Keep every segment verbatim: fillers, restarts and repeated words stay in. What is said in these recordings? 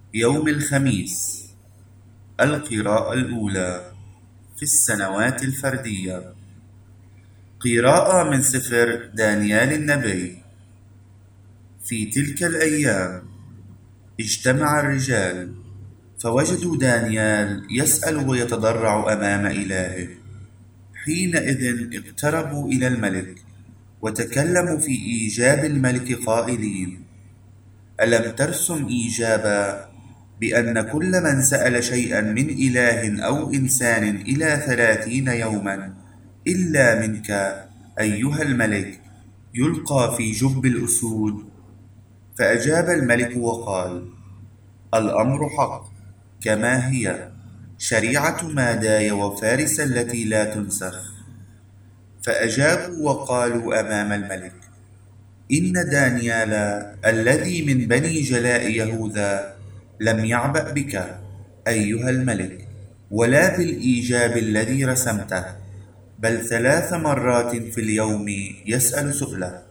يوم الخميس. القراءة الأولى في السنوات الفردية. قراءة من سفر دانيال النبي. في تلك الأيام اجتمع الرجال فوجدوا دانيال يسأل ويتضرع أمام إلهه. حينئذ اقتربوا إلى الملك وتكلموا في إيجاب الملك قائلين: ألم ترسم إيجابا بأن كل من سأل شيئا من إله أو إنسان إلى ثلاثين يوما إلا منك أيها الملك يلقى في جب الأسود؟ فأجاب الملك وقال: الأمر حق كما هي شريعة ماداي وفارس التي لا تنسخ. فأجابوا وقالوا أمام الملك: إن دانيال الذي من بني جلاء يهوذا لم يعبأ بك أيها الملك ولا بالإيجاب الذي رسمته، بل ثلاث مرات في اليوم يسأل سؤله.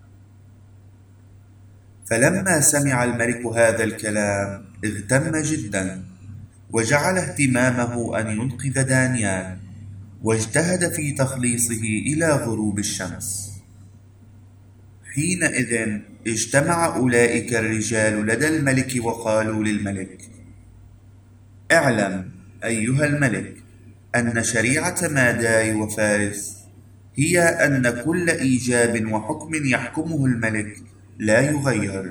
فلما سمع الملك هذا الكلام اغتم جدا، وجعل اهتمامه أن ينقذ دانيال، واجتهد في تخليصه إلى غروب الشمس. حينئذ اجتمع أولئك الرجال لدى الملك وقالوا للملك: اعلم أيها الملك أن شريعة ماداي وفارس هي أن كل إيجاب وحكم يحكمه الملك لا يغير.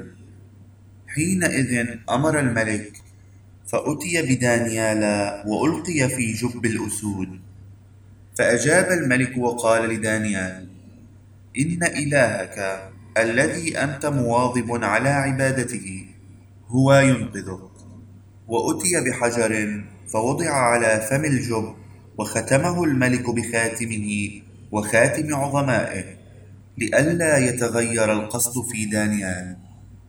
حينئذ أمر الملك فأتي بدانيال وألقي في جب الأسود. فأجاب الملك وقال لدانيال: إن إلهك الذي أنت مواظب على عبادته هو ينقذك. وأتي بحجر فوضع على فم الجب، وختمه الملك بخاتمه وخاتم عظمائه لئلا يتغير القصد في دانيال.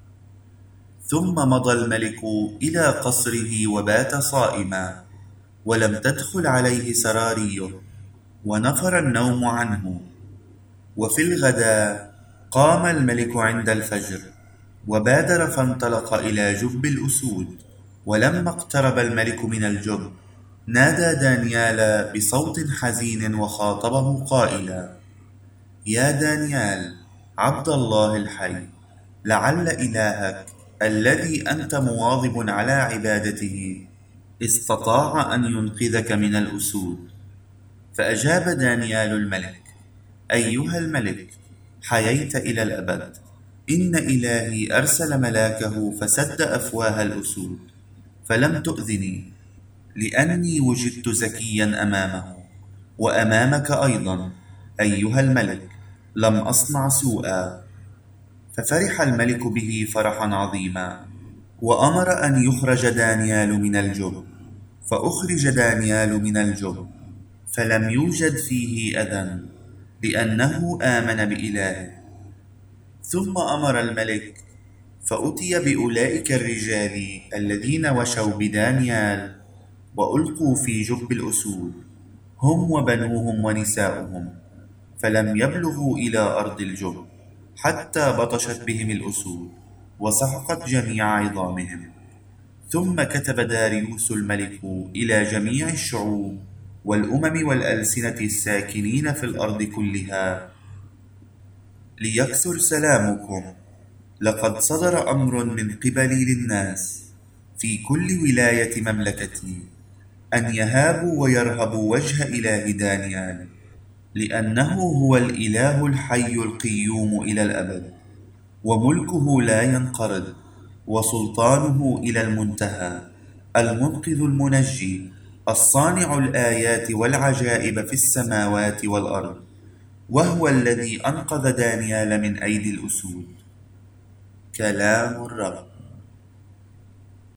ثم مضى الملك إلى قصره وبات صائما، ولم تدخل عليه سراريه، ونفر النوم عنه. وفي الغداء قام الملك عند الفجر وبادر فانطلق إلى جب الأسود. ولما اقترب الملك من الجب نادى دانيال بصوت حزين وخاطبه قائلا: يا دانيال عبد الله الحي، لعل إلهك الذي أنت مواظب على عبادته استطاع أن ينقذك من الأسود. فأجاب دانيال الملك: أيها الملك، حييت إلى الأبد. إن إلهي أرسل ملاكه فسد أفواه الأسود، فلم تؤذني، لأني وجدت زكيا أمامه وأمامك أيضا أيها الملك لم أصنع سوءا. ففرح الملك به فرحا عظيما، وأمر أن يخرج دانيال من الجب. فأخرج دانيال من الجب فلم يوجد فيه أذى، لأنه آمن بإلهه. ثم أمر الملك فأتي بأولئك الرجال الذين وشوا بدانيال وألقوا في جب الأسود، هم وبنوهم ونساؤهم، فلم يبلغوا إلى أرض الجب حتى بطشت بهم الأسود وسحقت جميع عظامهم. ثم كتب داريوس الملك إلى جميع الشعوب والأمم والألسنة الساكنين في الأرض كلها: ليكثر سلامكم. لقد صدر أمر من قبلي للناس في كل ولاية مملكتي أن يهابوا ويرهبوا وجه إله دانيال، لأنه هو الإله الحي القيوم إلى الأبد، وملكه لا ينقرض، وسلطانه إلى المنتهى، المنقذ المنجي، الصانع الآيات والعجائب في السماوات والأرض، وهو الذي أنقذ دانيال من أيدي الأسود. كلام الرب.